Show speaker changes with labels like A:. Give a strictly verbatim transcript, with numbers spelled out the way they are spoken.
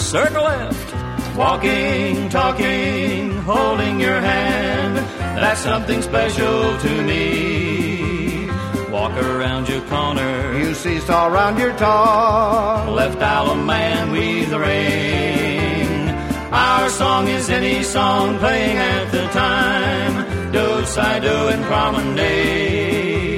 A: circle left. Walking, talking, holding your hand, that's something special to me. Walk around your corner,
B: you seesaw around your top.
A: Left aisle man with the ring. Our song is any song playing at the time. Do, si, do, and promenade.